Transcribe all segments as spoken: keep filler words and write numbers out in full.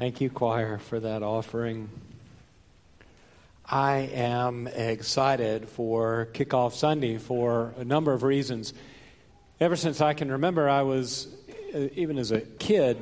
Thank you, choir, for that offering. I am excited for Kickoff Sunday for a number of reasons. Ever since I can remember, I was, even as a kid,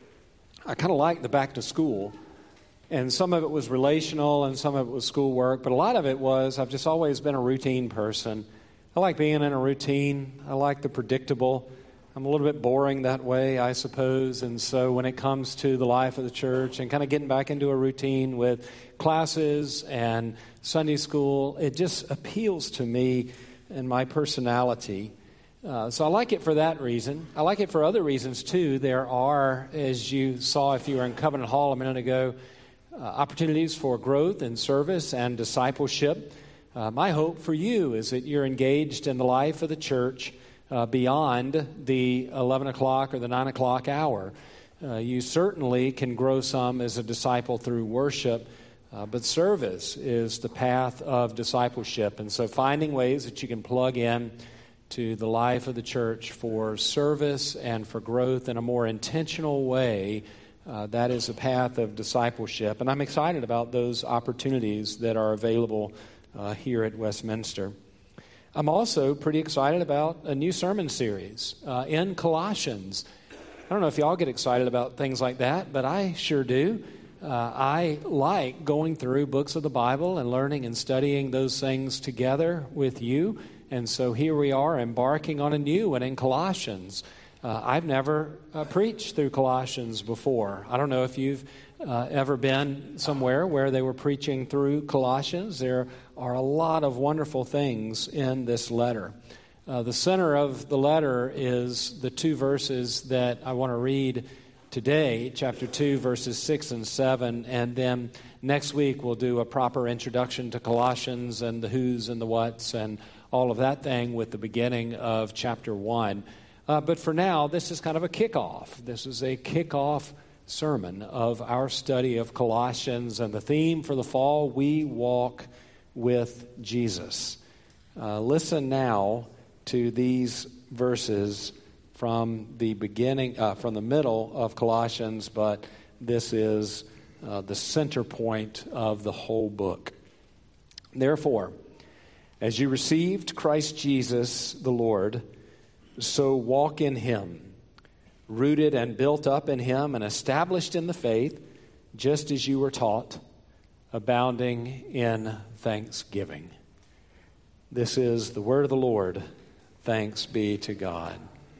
I kind of liked the back to school. And some of it was relational and some of it was schoolwork. But a lot of it was, I've just always been a routine person. I like being in a routine. I like the predictable. I'm a little bit boring that way, I suppose. And so when it comes to the life of the church and kind of getting back into a routine with classes and Sunday school, it just appeals to me and my personality. Uh, so I like it for that reason. I like it for other reasons, too. There are, as you saw if you were in Covenant Hall a minute ago, uh, opportunities for growth and service and discipleship. Uh, my hope for you is that you're engaged in the life of the church Uh, beyond the eleven o'clock or the nine o'clock hour. Uh, you certainly can grow some as a disciple through worship, uh, but service is the path of discipleship. And so finding ways that you can plug in to the life of the church for service and for growth in a more intentional way, uh, that is a path of discipleship. And I'm excited about those opportunities that are available uh, here at Westminster. I'm also pretty excited about a new sermon series uh, in Colossians. I don't know if y'all get excited about things like that, but I sure do. Uh, I like going through books of the Bible and learning and studying those things together with you. And so here we are embarking on a new one in Colossians. Uh, I've never uh, preached through Colossians before. I don't know if you've uh, ever been somewhere where they were preaching through Colossians. There are a lot of wonderful things in this letter. Uh, the center of the letter is the two verses that I want to read today, chapter two, verses six and seven, and then next week we'll do a proper introduction to Colossians and the who's and the what's and all of that thing with the beginning of chapter one. Uh, but for now, this is kind of a kickoff. This is a kickoff sermon of our study of Colossians, and the theme for the fall, we walk with Jesus. Uh, listen now to these verses from the beginning, uh, from the middle of Colossians, but this is uh, the center point of the whole book. Therefore, as you received Christ Jesus the Lord, so walk in him, rooted and built up in him and established in the faith, just as you were taught, abounding in thanksgiving. This is the word of the Lord. Thanks be to God.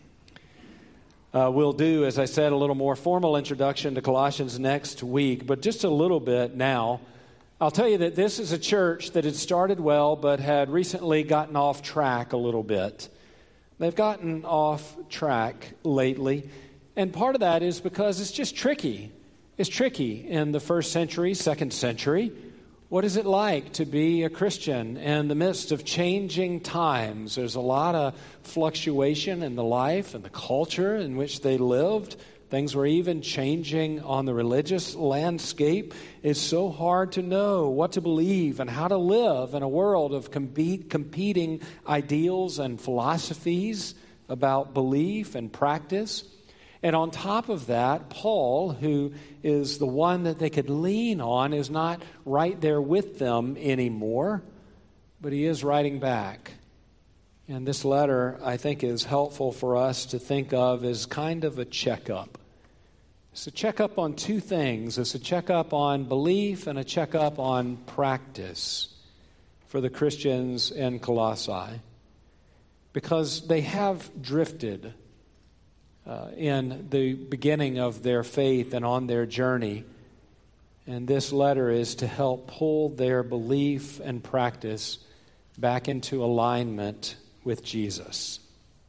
Uh, we'll do, as I said, a little more formal introduction to Colossians next week, but just a little bit now. I'll tell you that this is a church that had started well, but had recently gotten off track a little bit. They've gotten off track lately, and part of that is because it's just tricky. It's tricky in the first century, second century. What is it like to be a Christian in the midst of changing times? There's a lot of fluctuation in the life and the culture in which they lived. Things were even changing on the religious landscape. It's so hard to know what to believe and how to live in a world of compete, competing ideals and philosophies about belief and practice. And on top of that, Paul, who is the one that they could lean on, is not right there with them anymore, but he is writing back. And this letter, I think, is helpful for us to think of as kind of a checkup. It's a checkup on two things. It's a checkup on belief and a checkup on practice for the Christians in Colossae, because they have drifted uh, in the beginning of their faith and on their journey. And this letter is to help pull their belief and practice back into alignment with Jesus.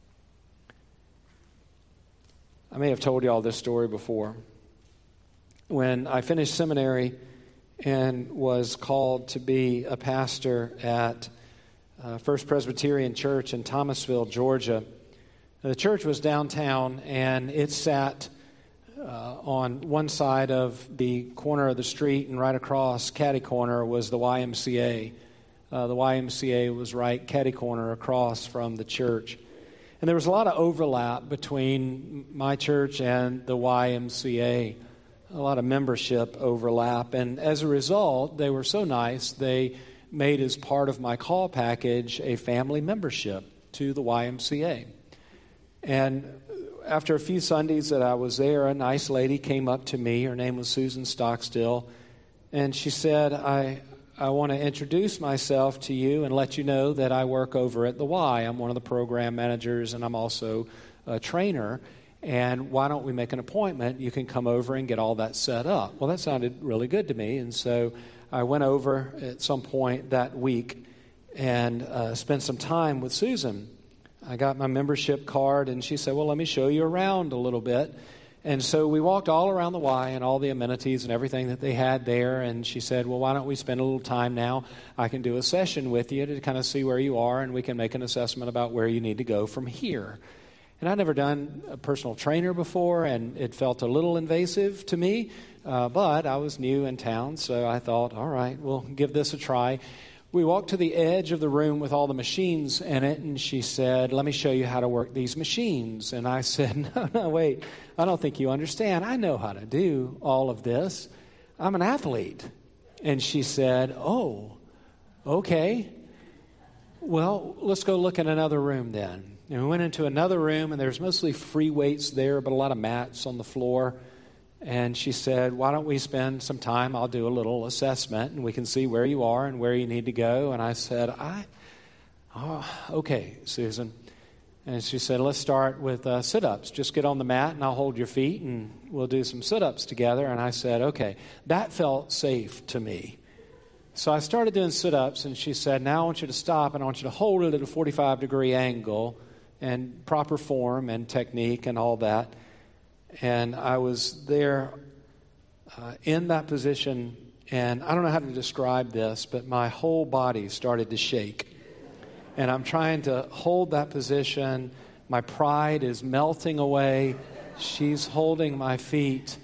I may have told you all this story before. When I finished seminary and was called to be a pastor at uh, First Presbyterian Church in Thomasville, Georgia, the church was downtown, and it sat uh, on one side of the corner of the street, and right across catty corner was the Y M C A. Uh, the Y M C A was right catty corner across from the church. And there was a lot of overlap between my church and the Y M C A. a lot of membership overlap. And as a result, they were so nice, they made as part of my call package a family membership to the Y M C A. And after a few Sundays that I was there, a nice lady came up to me. Her name was Susan Stockstill. And she said, I I want to introduce myself to you and let you know that I work over at the Y. I'm one of the program managers, and I'm also a trainer. And why don't we make an appointment? You can come over and get all that set up. Well, that sounded really good to me. And so I went over at some point that week and uh, spent some time with Susan. I got my membership card, and she said, well, let me show you around a little bit. And so we walked all around the Y and all the amenities and everything that they had there. And she said, well, why don't we spend a little time now? I can do a session with you to kind of see where you are, and we can make an assessment about where you need to go from here. And I'd never done a personal trainer before, and it felt a little invasive to me. Uh, but I was new in town, so I thought, all right, we'll give this a try. We walked to the edge of the room with all the machines in it, and she said, let me show you how to work these machines. And I said, no, no, wait, I don't think you understand. I know how to do all of this. I'm an athlete. And she said, oh, okay. Well, let's go look in another room then. And we went into another room, and there's mostly free weights there, but a lot of mats on the floor. And she said, why don't we spend some time? I'll do a little assessment, and we can see where you are and where you need to go. And I said, I, oh, okay, Susan. And she said, let's start with uh, sit-ups. Just get on the mat, and I'll hold your feet, and we'll do some sit-ups together. And I said, okay. That felt safe to me. So I started doing sit-ups, and she said, now I want you to stop, and I want you to hold it at a forty-five degree angle and proper form and technique and all that. And I was there uh, in that position, and I don't know how to describe this, but my whole body started to shake. And I'm trying to hold that position. My pride is melting away. She's holding my feet.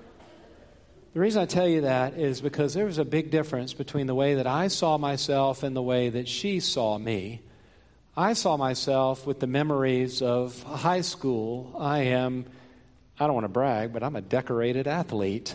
The reason I tell you that is because there was a big difference between the way that I saw myself and the way that she saw me. I saw myself with the memories of high school. I am... I don't want to brag, but I'm a decorated athlete.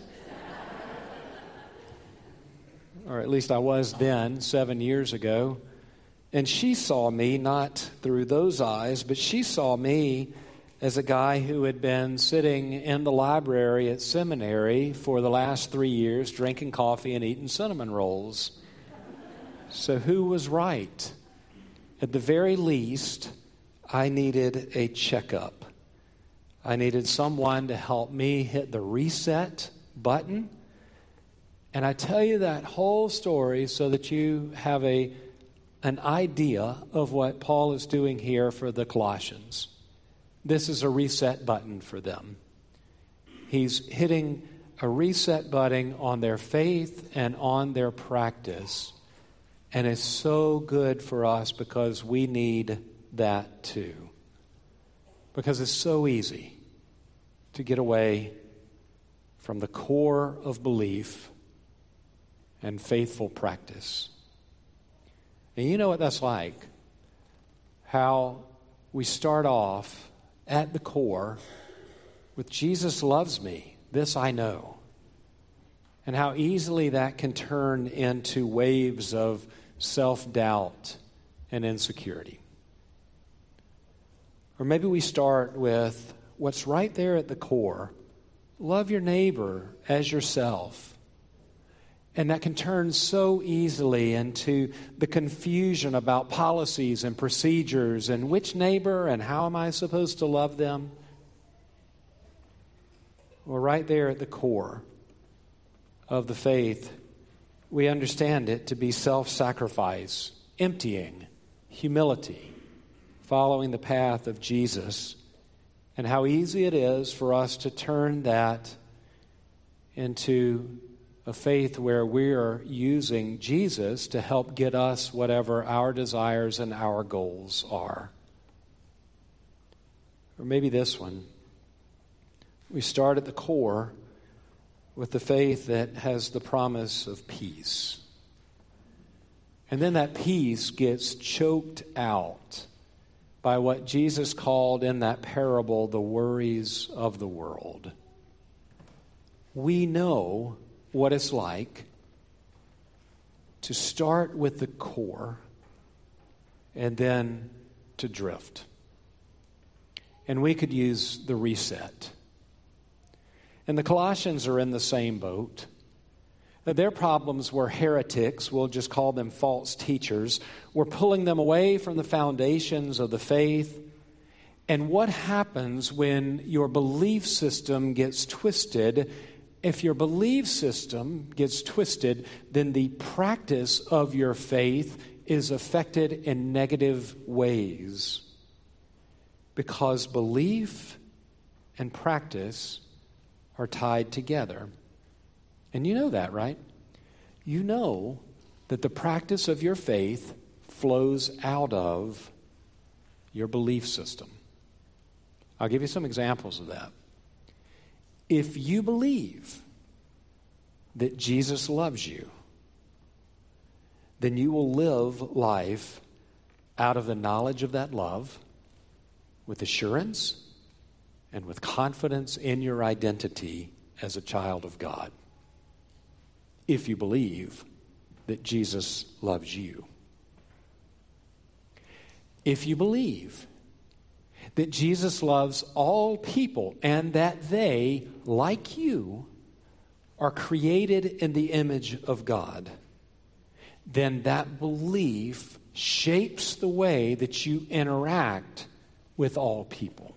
Or at least I was then, seven years ago. And she saw me not through those eyes, but she saw me as a guy who had been sitting in the library at seminary for the last three years, drinking coffee and eating cinnamon rolls. So who was right? At the very least, I needed a checkup. I needed someone to help me hit the reset button. And I tell you that whole story so that you have a an idea of what Paul is doing here for the Colossians. This is a reset button for them. He's hitting a reset button on their faith and on their practice. And it's so good for us because we need that too. Because it's so easy to get away from the core of belief and faithful practice. And you know what that's like? How we start off at the core with Jesus loves me, this I know. And how easily that can turn into waves of self-doubt and insecurity. Or maybe we start with what's right there at the core. Love your neighbor as yourself. And that can turn so easily into the confusion about policies and procedures and which neighbor and how am I supposed to love them? Well, right there at the core of the faith, we understand it to be self-sacrifice, emptying, humility, following the path of Jesus, and how easy it is for us to turn that into a faith where we are using Jesus to help get us whatever our desires and our goals are. Or maybe this one. We start at the core with the faith that has the promise of peace. And then that peace gets choked out by what Jesus called in that parable the worries of the world. we know what it's like to start with the core and then to drift. And we could use the reset. And the Colossians are in the same boat. Their problems were heretics, we'll just call them false teachers, were pulling them away from the foundations of the faith. And what happens when your belief system gets twisted? If your belief system gets twisted, then the practice of your faith is affected in negative ways. Because belief and practice are tied together. And you know that, right? You know that the practice of your faith flows out of your belief system. I'll give you some examples of that. If you believe that Jesus loves you, then you will live life out of the knowledge of that love, with assurance and with confidence in your identity as a child of God. If you believe that Jesus loves you. If you believe that Jesus loves all people and that they, like you, are created in the image of God, then that belief shapes the way that you interact with all people.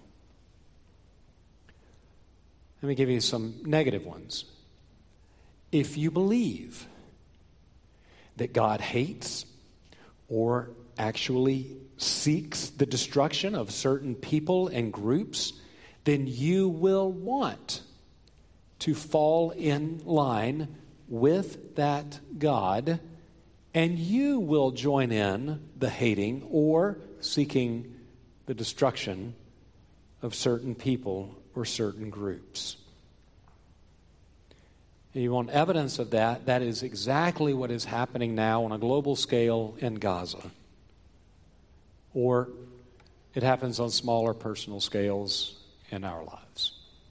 Let me give you some negative ones. If you believe that God hates or actually seeks the destruction of certain people and groups, then you will want to fall in line with that God, and you will join in the hating or seeking the destruction of certain people or certain groups. And you want evidence of that? That is exactly what is happening now on a global scale in Gaza. Or it happens on smaller personal scales in our lives.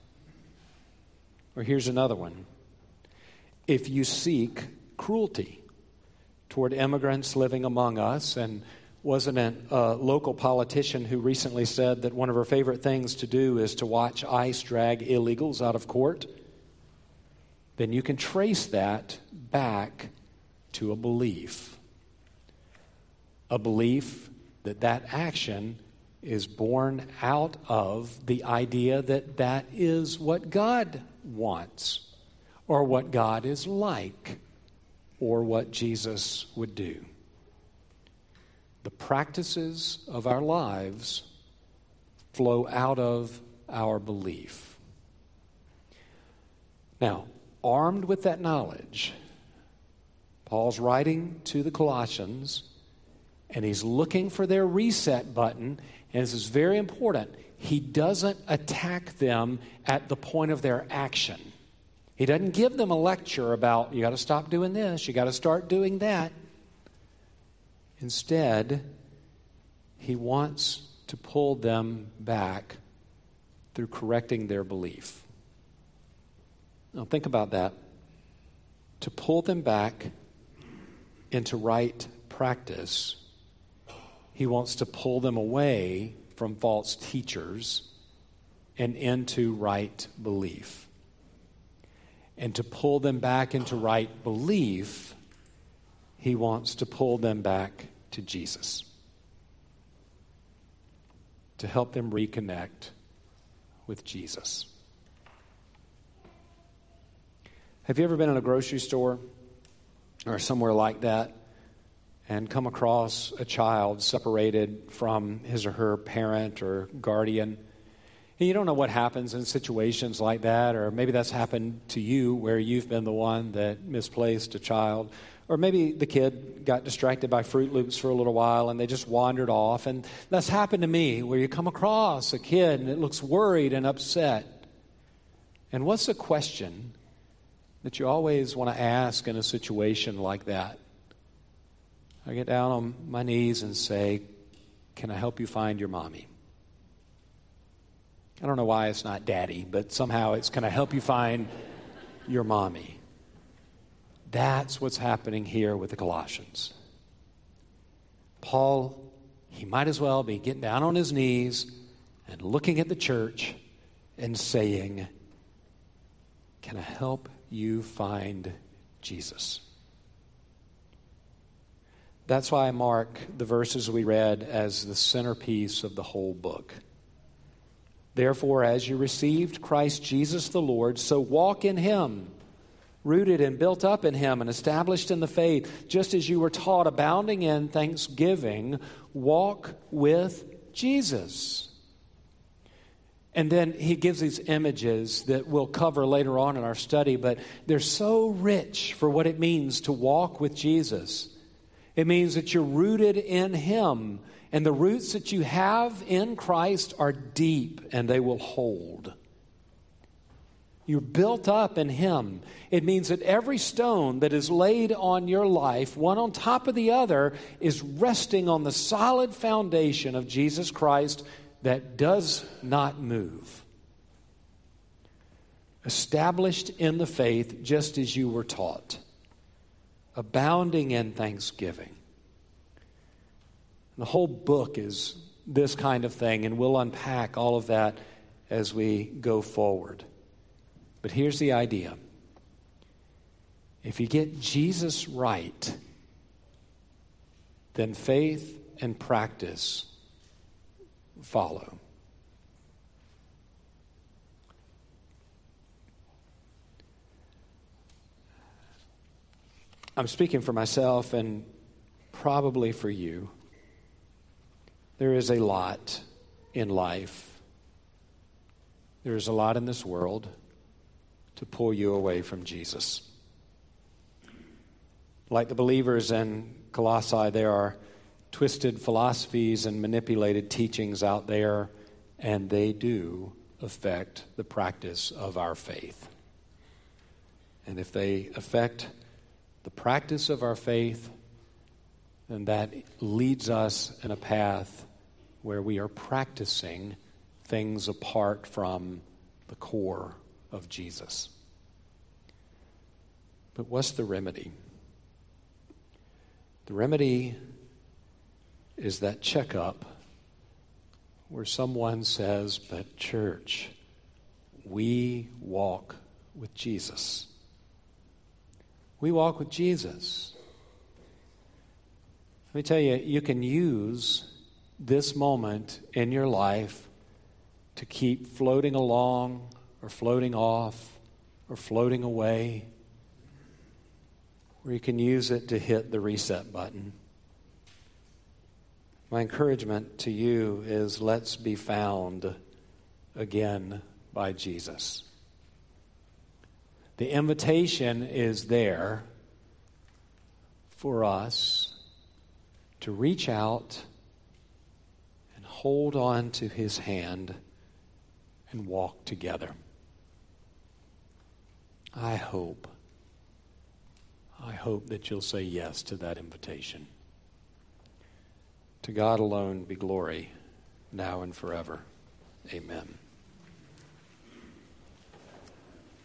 Or here's another one. If you seek cruelty toward immigrants living among us, and wasn't it a local politician who recently said that one of her favorite things to do is to watch ICE drag illegals out of court? Then you can trace that back to a belief. A belief that that action is born out of the idea that that is what God wants, or what God is like, or what Jesus would do. The practices of our lives flow out of our belief. Now, armed with that knowledge, Paul's writing to the Colossians, and he's looking for their reset button, and this is very important. He doesn't attack them at the point of their action. He doesn't give them a lecture about, you got to stop doing this, you got to start doing that. Instead, he wants to pull them back through correcting their belief. Now, think about that. To pull them back into right practice, he wants to pull them away from false teachers and into right belief. And to pull them back into right belief, he wants to pull them back to Jesus, to help them reconnect with Jesus. Have you ever been in a grocery store or somewhere like that and come across a child separated from his or her parent or guardian? And you don't know what happens in situations like that, or maybe that's happened to you where you've been the one that misplaced a child. Or maybe the kid got distracted by Fruit Loops for a little while and they just wandered off. And that's happened to me, where you come across a kid and it looks worried and upset. And what's the question that you always want to ask in a situation like that? I get down on my knees and say, can I help you find your mommy? I don't know why it's not daddy, but somehow it's, can I help you find your mommy. That's what's happening here with the Colossians. Paul, he might as well be getting down on his knees and looking at the church and saying, can I help you find Jesus? That's why I mark the verses we read as the centerpiece of the whole book. Therefore, as you received Christ Jesus the Lord, so walk in him, rooted and built up in him and established in the faith, just as you were taught, abounding in thanksgiving, walk with Jesus. And then he gives these images that we'll cover later on in our study, but they're so rich for what it means to walk with Jesus. It means that you're rooted in him, and the roots that you have in Christ are deep and they will hold. You're built up in him. It means that every stone that is laid on your life, one on top of the other, is resting on the solid foundation of Jesus Christ that does not move. Established in the faith just as you were taught. Abounding in thanksgiving. The whole book is this kind of thing, and we'll unpack all of that as we go forward. But here's the idea. If you get Jesus right, then faith and practice follow. I'm speaking for myself and probably for you. There is a lot in life. There is a lot in this world to pull you away from Jesus. Like the believers in Colossae, there are twisted philosophies and manipulated teachings out there, and they do affect the practice of our faith. And if they affect the practice of our faith, then that leads us in a path where we are practicing things apart from the core of Jesus. But what's the remedy? The remedy is that checkup where someone says, but church, we walk with Jesus. We walk with Jesus. Let me tell you, you can use this moment in your life to keep floating along or floating off or floating away, or you can use it to hit the reset button. My encouragement to you is let's be found again by Jesus. The invitation is there for us to reach out and hold on to his hand and walk together. I hope, I hope that you'll say yes to that invitation. To God alone be glory, now and forever. Amen.